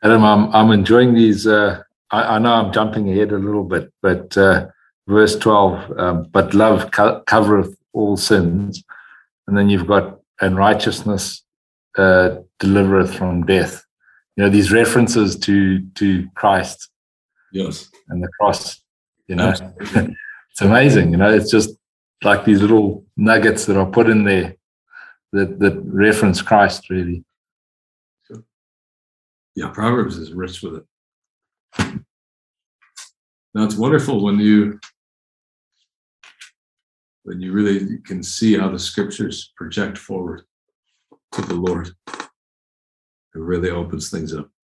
Adam, I'm enjoying these. I know I'm jumping ahead a little bit, but verse 12, but love covereth all sins. And then you've got, and righteousness delivereth from death. These references to Christ. Yes. And the cross, it's amazing. It's just like these little nuggets that are put in there that reference Christ, really. Yeah, Proverbs is rich with it. Now it's wonderful when you really can see how the scriptures project forward to the Lord. It really opens things up.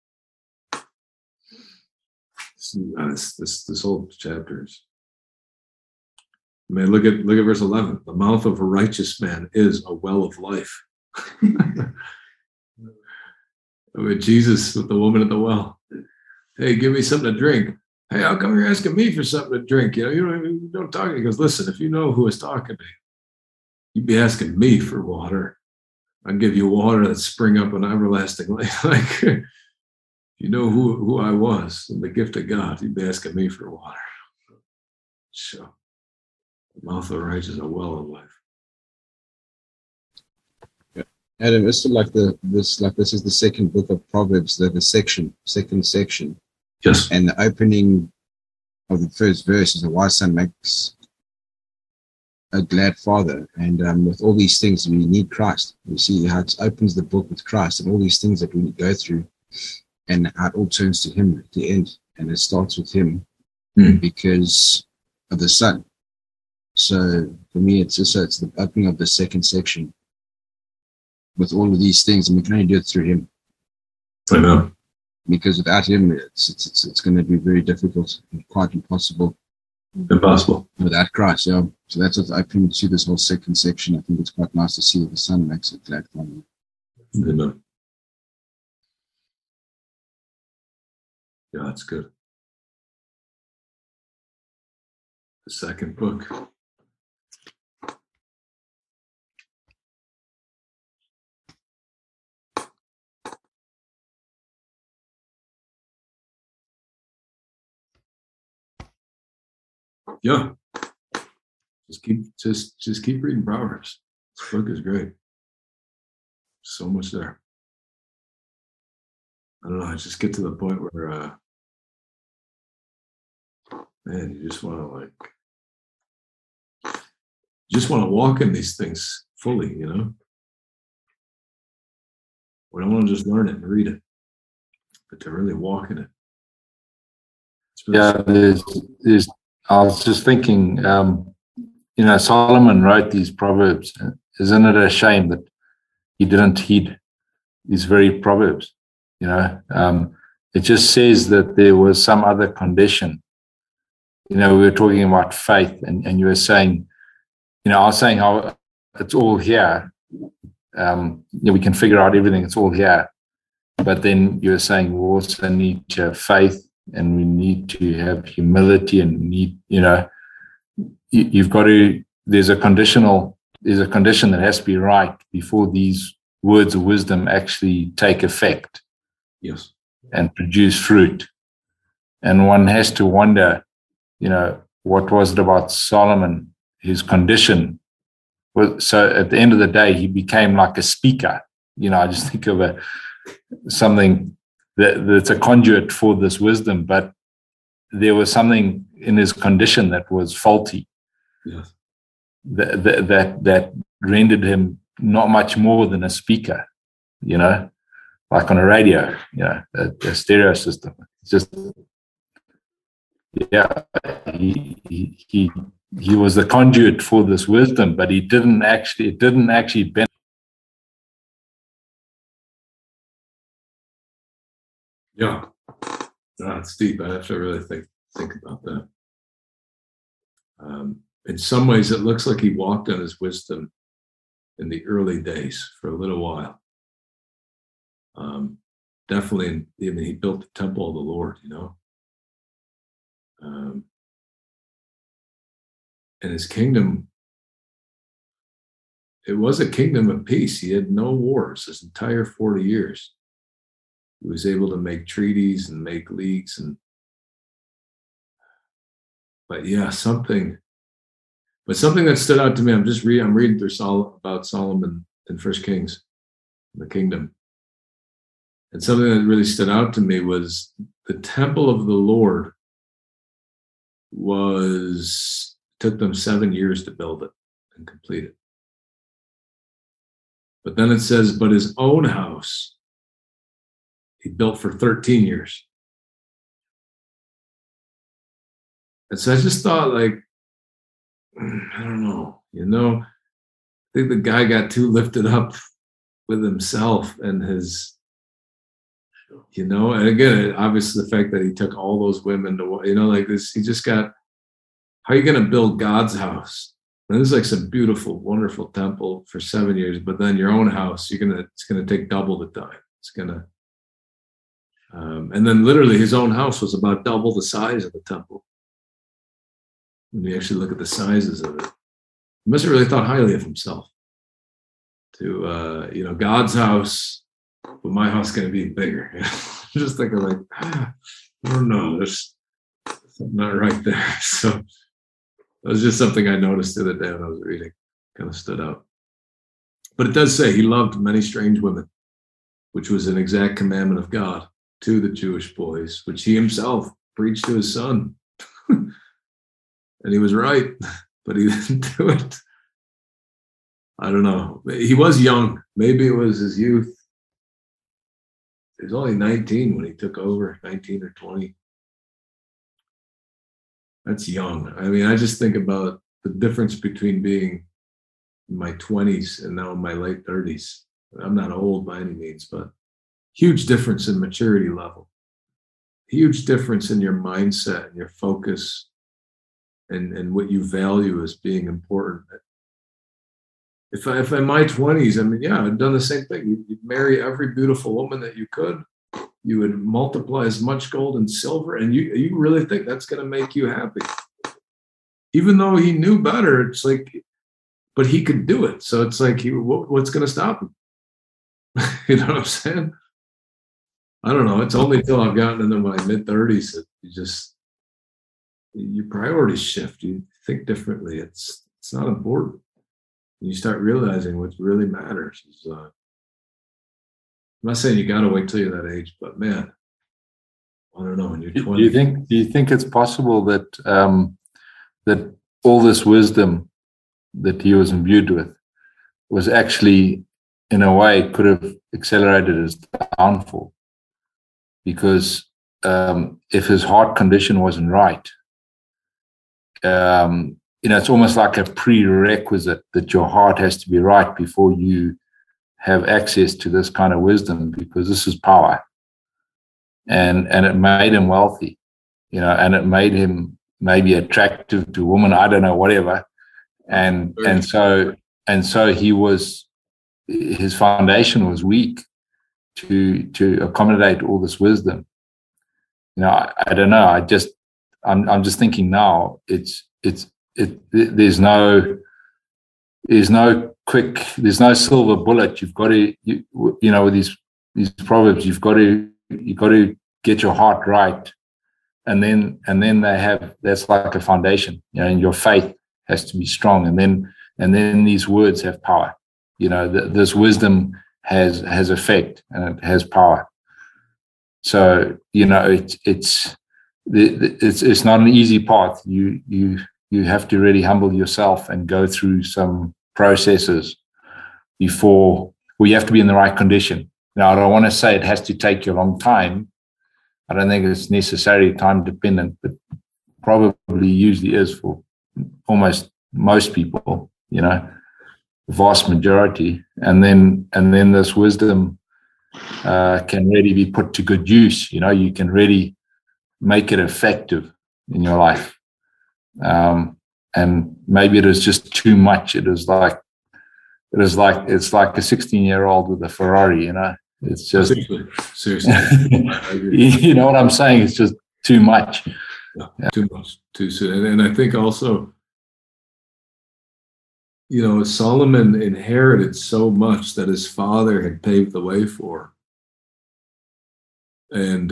This whole chapter is. Man, look at verse 11. The mouth of a righteous man is a well of life. With Jesus, with the woman at the well. Hey, give me something to drink. Hey, how come you're asking me for something to drink? You don't talk. He goes, listen, if you know who is talking to you, you'd be asking me for water. I'd give you water that spring up an everlasting life. Like, you know who I was and the gift of God, you'd be asking me for water. So, the mouth of the righteous is a well of life. Adam, it's like this is the second book of Proverbs, the second section. Yes. And the opening of the first verse is a wise son makes a glad father. And with all these things, we need Christ. You see how it opens the book with Christ and all these things that we go through, and how it all turns to him at the end. And it starts with him because of the son. So for me, it's the opening of the second section with all of these things, and we can only do it through him. I know. Because without him, it's going to be very difficult and quite impossible. Impossible. Without Christ, yeah. So that's what I opened to this whole second section. I think it's quite nice to see the son makes it glad for me. Amen. Yeah, that's good. The second book. Yeah. Just keep reading Proverbs. This book is great. So much there. I don't know, I just get to the point where man, you just want to walk in these things fully, We don't want to just learn it and read it, but to really walk in it. There's I was just thinking, Solomon wrote these Proverbs. Isn't it a shame that he didn't heed these very Proverbs? It just says that there was some other condition. We were talking about faith, and you were saying, I was saying how it's all here. We can figure out everything. It's all here. But then you were saying we also need to have faith, and we need to have humility, and we need, you've got to, there's a condition that has to be right before these words of wisdom actually take effect. Yes. And produce fruit. And one has to wonder, what was it about Solomon, his condition? So at the end of the day, he became like a speaker. I just think of something that's a conduit for this wisdom, but there was something in his condition that was faulty. Yes. That rendered him not much more than a speaker, like on a radio, a stereo system. It's just, he was the conduit for this wisdom, but it didn't actually benefit. Yeah, it's deep. I have to really think about that. In some ways, it looks like he walked on his wisdom in the early days for a little while. Definitely, even he built the temple of the Lord, and his kingdom, it was a kingdom of peace. He had no wars his entire 40 years. He was able to make treaties and make leagues, but yeah, something that stood out to me. I'm reading through about Solomon in First Kings, the kingdom, and something that really stood out to me was the temple of the Lord took them 7 years to build it and complete it. But then it says, but his own house he built for 13 years. And so I just thought, like, I don't know, I think the guy got too lifted up with himself and his, and again, obviously the fact that he took all those women to, like this, he just got, how are you going to build God's house? And this is like some beautiful, wonderful temple for 7 years, but then your own house, it's going to take double the time. It's going to, and then literally his own house was about double the size of the temple. When you actually look at the sizes of it, he must have really thought highly of himself. To God's house, but my house is going to be bigger. Just thinking like, I don't know, there's something not right there. So it was just something I noticed the other day when I was reading, kind of stood out. But it does say he loved many strange women, which was an exact commandment of God to the Jewish boys, which he himself preached to his son. And he was right, but he didn't do it. I don't know. He was young. Maybe it was his youth. He was only 19 when he took over, 19 or 20. That's young. I mean, I just think about the difference between being in my 20s and now in my late 30s. I'm not old by any means, but huge difference in maturity level. Huge difference in your mindset and your focus and what you value as being important. If in my 20s, I mean, yeah, I'd done the same thing. You'd marry every beautiful woman that you could. You would multiply as much gold and silver, and you really think that's going to make you happy. Even though he knew better, it's like, but he could do it. So it's like, what's going to stop him? You know what I'm saying? I don't know. It's only till I've gotten into my mid-30s that your priorities shift. You think differently. It's not important. You start realizing what really matters. I'm not saying you got to wait till you're that age, but man, I don't know. When you're 20, do you think it's possible that that all this wisdom that he was imbued with was actually, in a way, could have accelerated his downfall? Because if his heart condition wasn't right, it's almost like a prerequisite that your heart has to be right before you have access to this kind of wisdom, because this is power. And it made him wealthy, and it made him maybe attractive to women, I don't know, whatever. And so his foundation was weak to accommodate all this wisdom. I don't know. I'm just thinking now, there's no silver bullet. You've got to, with these proverbs, you've got to get your heart right, and then that's like a foundation, and your faith has to be strong, and then these words have power. This wisdom has effect and it has power. So it's not an easy path. You have to really humble yourself and go through some processes before. You have to be in the right condition. Now, I don't want to say it has to take you a long time. I don't think it's necessarily time dependent, but probably usually is for almost most people, the vast majority. And then this wisdom can really be put to good use. You can really make it effective in your life. And maybe it is just too much. It's like a 16-year-old with a Ferrari, It's just seriously. you know what I'm saying? It's just too much. Yeah. Too much, too soon. And I think also, Solomon inherited so much that his father had paved the way for. And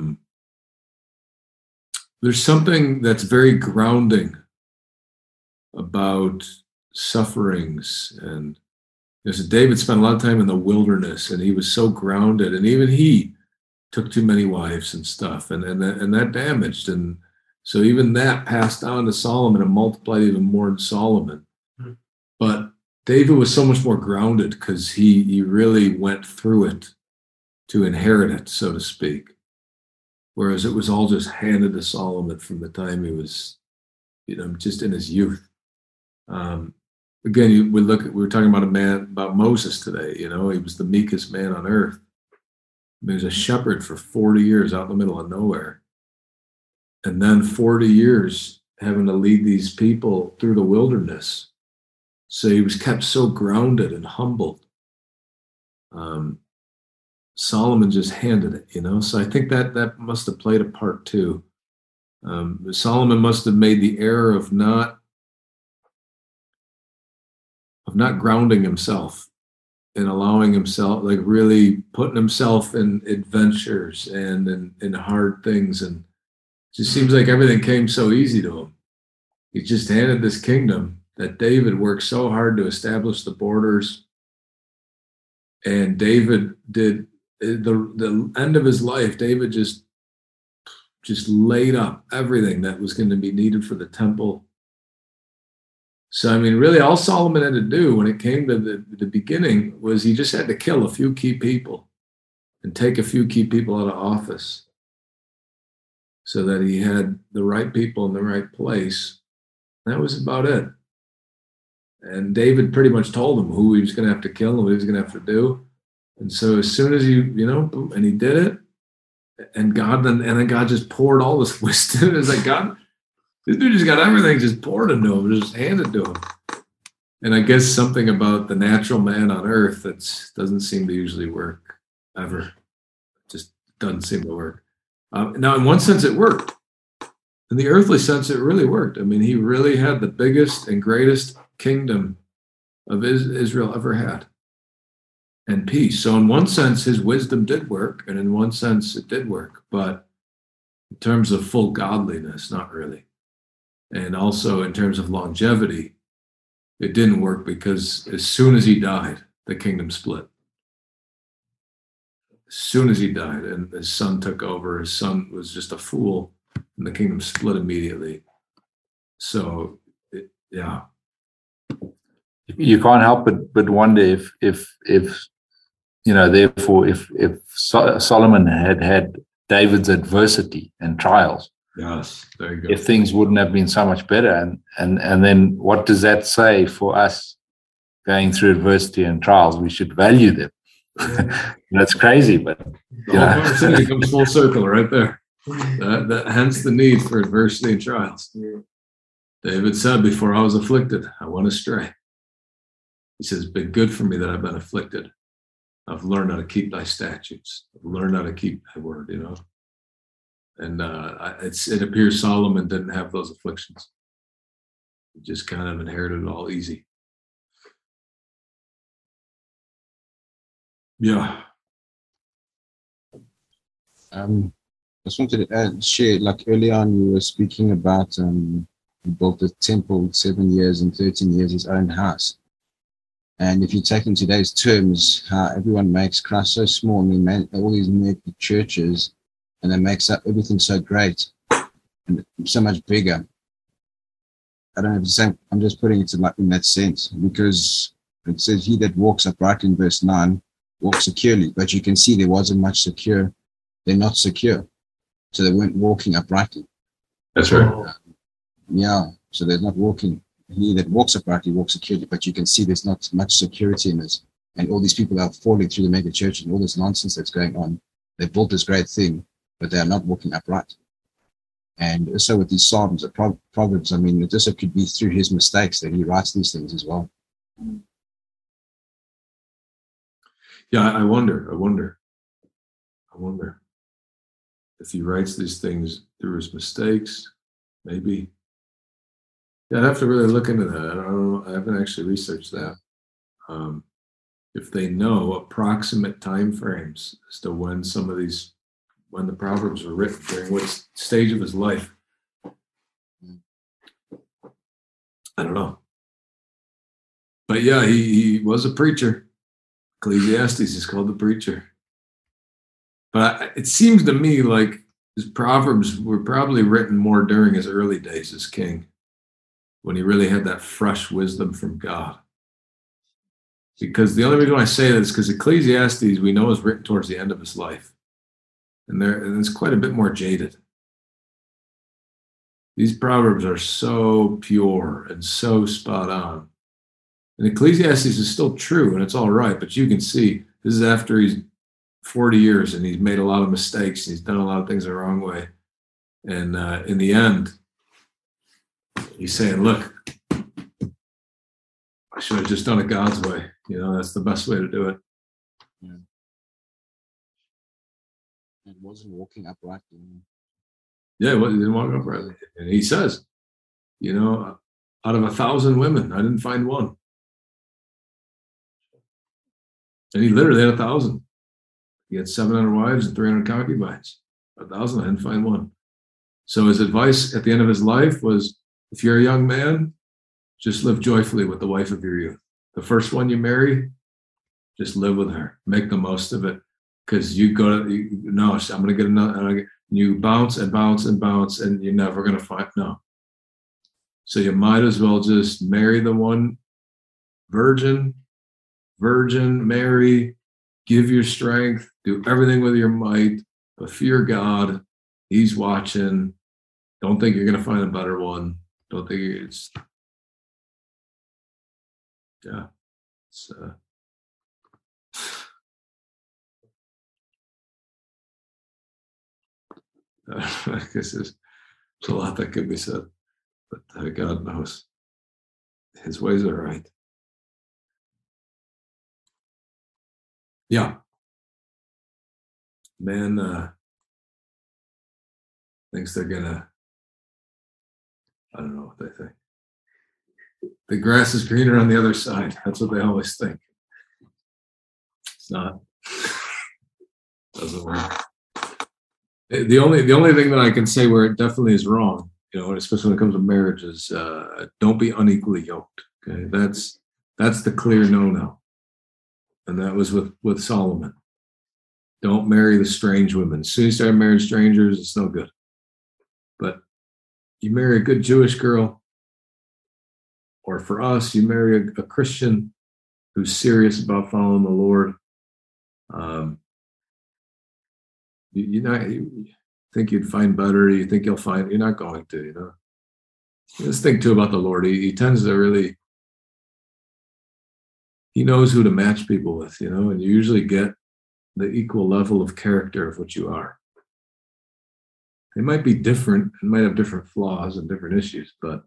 there's something that's very grounding about sufferings. And David spent a lot of time in the wilderness, and he was so grounded, and even he took too many wives and stuff, and that damaged. And so even that passed on to Solomon and multiplied even more in Solomon. But David was so much more grounded because he really went through it to inherit it, so to speak. Whereas it was all just handed to Solomon from the time he was, just in his youth. Again, we were talking about Moses today. He was the meekest man on earth. He was a shepherd for 40 years out in the middle of nowhere. And then 40 years having to lead these people through the wilderness. So he was kept so grounded and humbled. Solomon just handed it, So I think that must have played a part too. Solomon must have made the error of not grounding himself and allowing himself, like really putting himself in adventures and in hard things. And it just seems like everything came so easy to him. He just handed this kingdom that David worked so hard to establish the borders. And David did the end of his life. David just laid up everything that was going to be needed for the temple. So, really, all Solomon had to do when it came to the beginning was he just had to kill a few key people and take a few key people out of office so that he had the right people in the right place. That was about it. And David pretty much told him who he was going to have to kill and what he was going to have to do. And so as soon as and he did it, and then God just poured all this wisdom. It's like, God, this dude just got everything just poured into him, just handed to him. And I guess something about the natural man on earth that doesn't seem to usually work ever. It just doesn't seem to work. Now, in one sense, it worked. In the earthly sense, it really worked. He really had the biggest and greatest kingdom of Israel ever had, and peace. So in one sense, his wisdom did work, and in one sense, it did work. But in terms of full godliness, not really. And also in terms of longevity, it didn't work because as soon as he died, the kingdom split. As soon as he died and his son took over, his son was just a fool, and the kingdom split immediately. So, yeah. You can't help but wonder if therefore, if Solomon had David's adversity and trials, yes, there you go. If things wouldn't have been so much better, and then what does that say for us going through adversity and trials? We should value them. That's crazy, but the whole conversation comes full circle right there. That hence the need for adversity and trials. David said, "Before I was afflicted, I went astray." He says, "It's been good for me that I've been afflicted. I've learned how to keep thy statutes. I've learned how to keep thy word." And it appears Solomon didn't have those afflictions. He just kind of inherited it all easy. Yeah. I just wanted to share, like early on, you were speaking about he built a temple 7 years and 13 years his own house. And if you take in today's terms, how everyone makes Christ so small, all these mega churches, and that makes up everything so great and so much bigger. I don't have to say, I'm just putting it in that sense, because it says, "He that walks uprightly," in verse 9, walks securely. But you can see there wasn't much secure. They're not secure. So they weren't walking uprightly. That's right. So they're not walking. He that walks uprightly walks securely, but you can see there's not much security in it. And all these people are falling through the mega church and all this nonsense that's going on. They built this great thing, but they are not walking upright. And so with these Psalms, Proverbs, it also could be through his mistakes that he writes these things as well. Yeah, I wonder if he writes these things through his mistakes, maybe. Yeah, I'd have to really look into that. I don't know. I haven't actually researched that. If they know approximate time frames as to when some of these when the Proverbs were written, during what stage of his life. I don't know. But yeah, he was a preacher. Ecclesiastes is called the preacher. But it seems to me like his Proverbs were probably written more during his early days as king, when he really had that fresh wisdom from God. Because the only reason why I say that is because Ecclesiastes, we know, is written towards the end of his life. And it's quite a bit more jaded. These Proverbs are so pure and so spot on. And Ecclesiastes is still true, and it's all right, but you can see this is after he's 40 years and he's made a lot of mistakes and he's done a lot of things the wrong way. And in the end, he's saying, look, I should have just done it God's way. You know, that's the best way to do it. Yeah. And wasn't walking upright. Yeah, he didn't walk upright. And he says, you know, out of 1,000 women, I didn't find one. And he literally had 1,000. He had 700 wives and 300 concubines. 1,000, I didn't find one. So his advice at the end of his life was, if you're a young man, just live joyfully with the wife of your youth. The first one you marry, just live with her. Make the most of it. Because I'm going to get another. You bounce and bounce and bounce, and you're never going to find, no. So you might as well just marry the one virgin, marry, give your strength, do everything with your might, but fear God. He's watching. Don't think you're going to find a better one. Don't think it's, yeah. It's, I guess there's a lot that could be said, but God knows. His ways are right. Yeah. Man thinks they're gonna, I don't know what they think. The grass is greener on the other side. That's what they always think. It's not. Doesn't work. The only thing that I can say where it definitely is wrong, you know, especially when it comes to marriage, is don't be unequally yoked. Okay, that's the clear no-no, and that was with Solomon. Don't marry the strange women. As soon as you start marrying strangers, it's no good. But you marry a good Jewish girl, or for us, you marry a Christian who's serious about following the Lord. You think you'd find better. You think you'll find. You're not going to. You know. Just think too about the Lord. He tends to really. He knows who to match people with. You know, and you usually get the equal level of character of what you are. They might be different and might have different flaws and different issues, but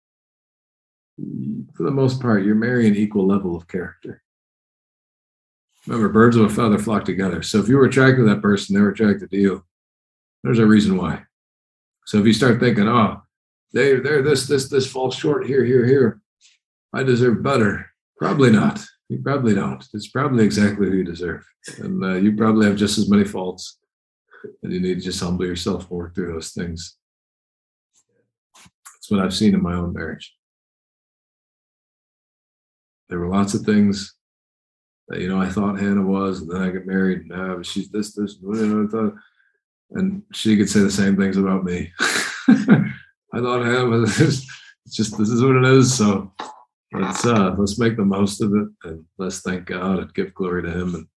for the most part, you're marrying an equal level of character. Remember, birds of a feather flock together. So if you were attracted to that person, they were attracted to you. There's a reason why. So if you start thinking, oh, they're this falls short here. I deserve better. Probably not. You probably don't. It's probably exactly who you deserve. And you probably have just as many faults. And you need to just humble yourself and work through those things. That's what I've seen in my own marriage. There were lots of things that, you know, I thought Hannah was, and then I get married, and she's this, you know, I thought, and she could say the same things about me. I thought Hannah was this. It's just, this is what it is. So let's make the most of it, and let's thank God and give glory to Him. And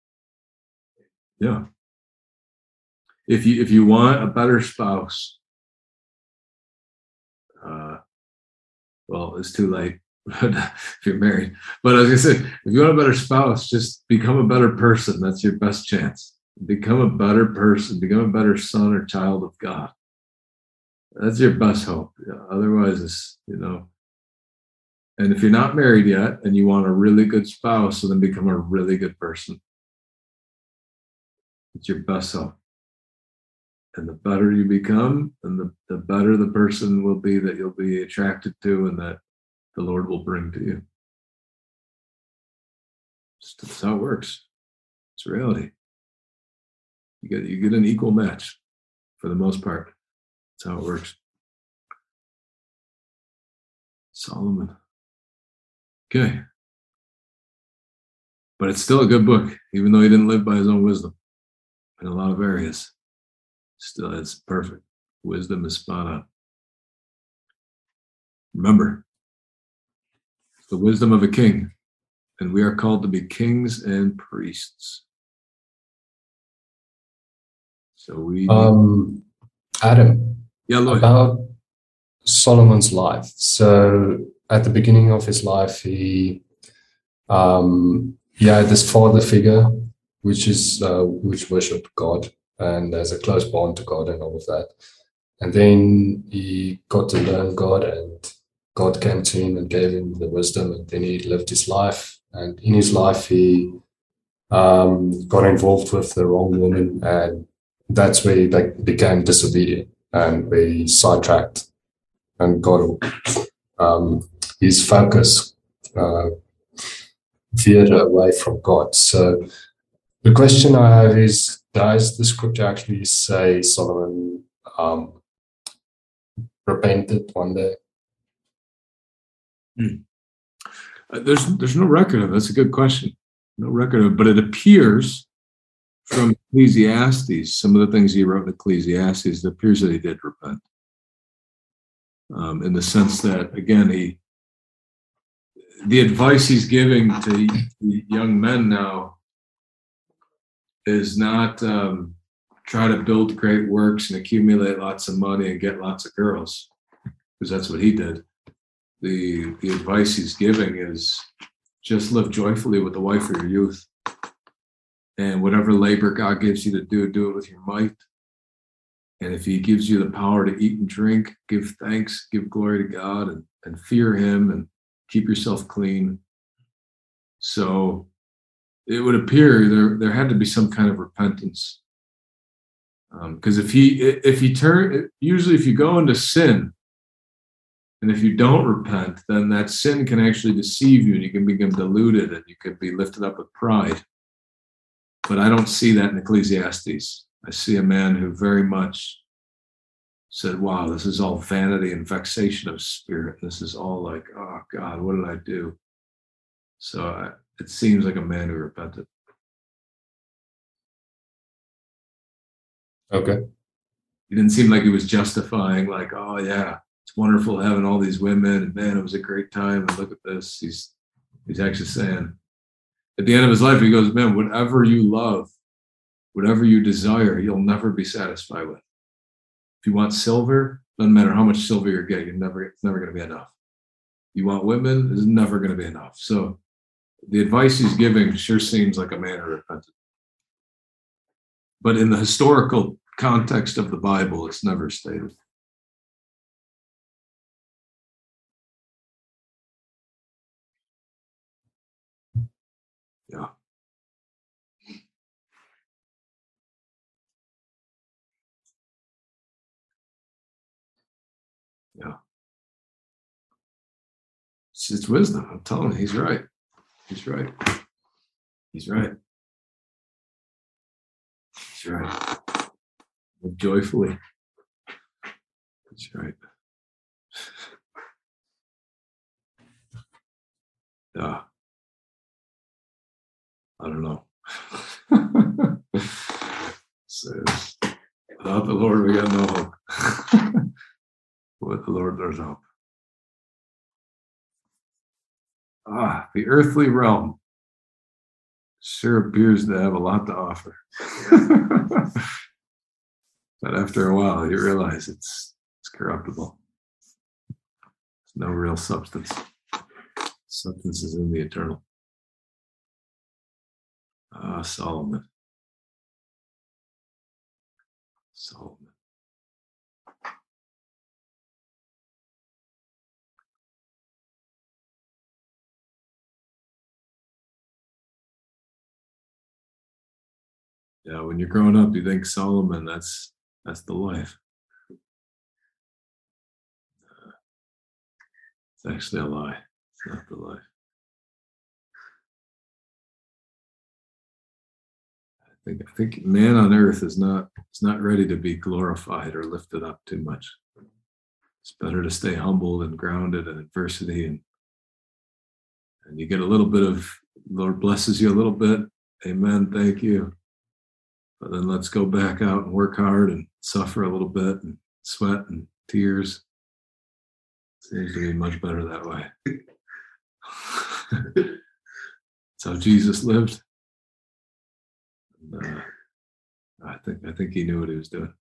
yeah, if you want a better spouse, well, it's too late. If you're married. But as I said, if you want a better spouse, just become a better person. That's your best chance. Become a better person. Become a better son or child of God. That's your best hope. Yeah, otherwise, it's, you know. And if you're not married yet and you want a really good spouse, so then become a really good person. It's your best hope. And the better you become, and the better the person will be that you'll be attracted to and that the Lord will bring to you. That's how it works. It's reality. You get an equal match for the most part. That's how it works. Solomon. Okay. But it's still a good book, even though he didn't live by his own wisdom in a lot of areas. Still, it's perfect. Wisdom is spot on. Remember, it's the wisdom of a king, and we are called to be kings and priests. So we Adam, yeah, Lloyd. about Solomon's life. So at the beginning of his life, he had this father figure, which worshipped God and has a close bond to God and all of that. And then he got to learn God, and God came to him and gave him the wisdom, and then he lived his life. And in his life, he got involved with the wrong woman, and that's where he became disobedient and where he sidetracked and got his focus veered away from God. So the question I have is, does the scripture actually say Solomon repented one day? There's no record of it. That's a good question. No record of it, but it appears from Ecclesiastes, some of the things he wrote in Ecclesiastes, it appears that he did repent. In the sense that, again, the advice he's giving to young men now is not try to build great works and accumulate lots of money and get lots of girls, because that's what he did. The advice he's giving is just live joyfully with the wife of your youth. And whatever labor God gives you to do it with your might. And if he gives you the power to eat and drink, give thanks, give glory to God, and fear him, and keep yourself clean. So it would appear there had to be some kind of repentance. Because if you go into sin, and if you don't repent, then that sin can actually deceive you, and you can become deluded, and you can be lifted up with pride. But I don't see that in Ecclesiastes. I see a man who very much said, wow, this is all vanity and vexation of spirit. This is all like, oh God, what did I do? So it seems like a man who repented. Okay. He didn't seem like he was justifying, like, oh yeah, it's wonderful having all these women, and man, it was a great time, and look at this. He's actually saying, at the end of his life, he goes, man, whatever you love, whatever you desire, you'll never be satisfied with. If you want silver, doesn't matter how much silver you're getting, it's never going to be enough. You want women, it's never going to be enough. So the advice he's giving sure seems like a man who repented. But in the historical context of the Bible, it's never stated. Yeah. Yeah. It's wisdom. I'm telling you, he's right. He's right. He's right. He's right. Live joyfully. That's right. Yeah. I don't know. Says, without the Lord, we got no hope. With the Lord, there's hope. The earthly realm sure appears to have a lot to offer. But after a while, you realize it's corruptible. There's no real substance. Substance is in the eternal. Solomon. Yeah, when you're growing up, you think Solomon, that's the life. It's actually a lie. It's not the life. I think man on earth is not ready to be glorified or lifted up too much. It's better to stay humbled and grounded in adversity, and you get a little bit of, Lord blesses you a little bit. Amen. Thank you. But then let's go back out and work hard and suffer a little bit and sweat and tears. Seems to be much better that way. That's how Jesus lived. And, I think he knew what he was doing.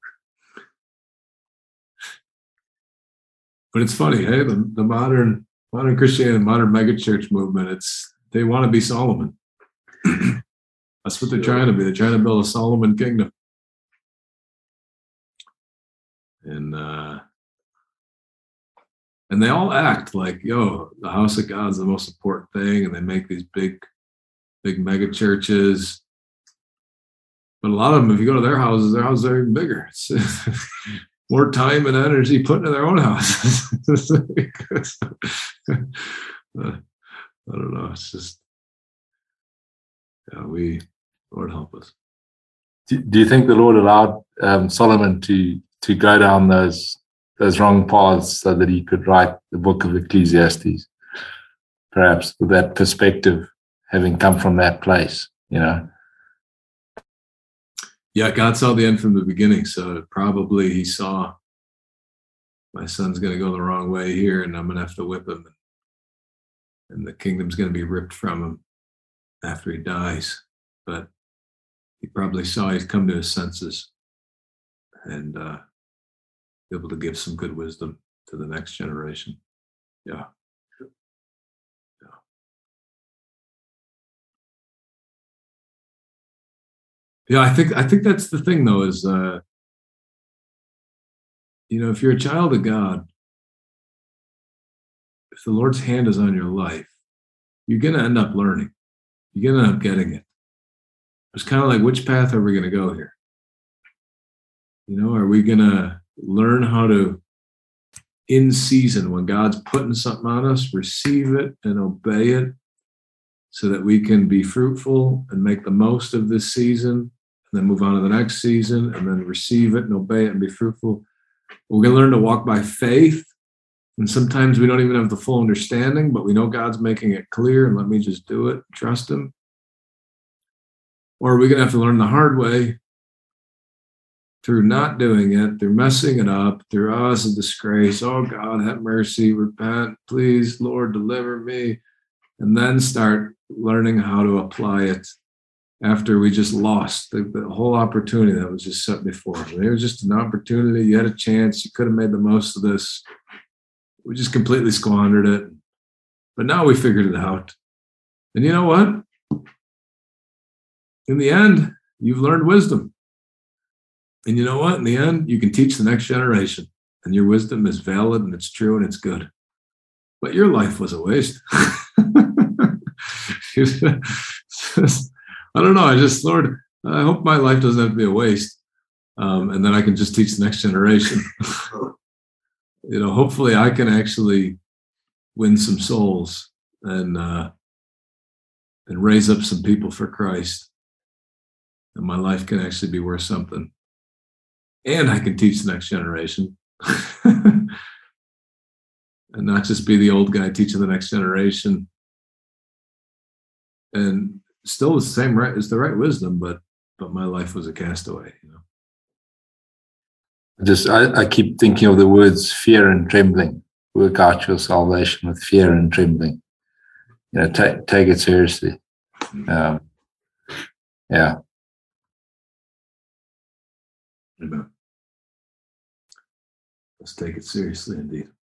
But it's funny, hey, the modern Christianity, the modern megachurch movement, they want to be Solomon. That's what they're trying to be. They're trying to build a Solomon kingdom. And they all act like, the house of God's the most important thing, and they make these big mega churches. But a lot of them, if you go to their houses are even bigger. It's more time and energy put into their own houses. I don't know. It's just, Lord help us. Do you think the Lord allowed Solomon to go down those wrong paths so that he could write the book of Ecclesiastes? Perhaps with that perspective, having come from that place, Yeah, God saw the end from the beginning, so probably he saw, my son's going to go the wrong way here, and I'm going to have to whip him, and the kingdom's going to be ripped from him after he dies. But he probably saw he'd come to his senses and be able to give some good wisdom to the next generation. Yeah. Yeah, I think that's the thing, though, is if you're a child of God, if the Lord's hand is on your life, you're going to end up learning. You're going to end up getting it. It's kind of like, which path are we going to go here? Are we going to learn how to, in season, when God's putting something on us, receive it and obey it so that we can be fruitful and make the most of this season, and then move on to the next season, and then receive it and obey it and be fruitful? We're going to learn to walk by faith. And sometimes we don't even have the full understanding, but we know God's making it clear, and let me just do it, trust him. Or are we going to have to learn the hard way through not doing it, through messing it up, through us a disgrace? Oh, God, have mercy, repent, please, Lord, deliver me. And then start learning how to apply it after we just lost the whole opportunity that was just set before us. It was just an opportunity. You had a chance. You could have made the most of this. We just completely squandered it. But now we figured it out. And you know what? In the end, you've learned wisdom. And you know what? In the end, you can teach the next generation. And your wisdom is valid, and it's true, and it's good. But your life was a waste. I don't know. Lord, I hope my life doesn't have to be a waste. And then I can just teach the next generation. Hopefully I can actually win some souls and raise up some people for Christ. And my life can actually be worth something. And I can teach the next generation. And not just be the old guy teaching the next generation. And still the same right, it's the right wisdom, but my life was a castaway, I keep thinking of the words fear and trembling. Work out your salvation with fear and trembling. Take it seriously. Yeah. Amen. Let's take it seriously indeed.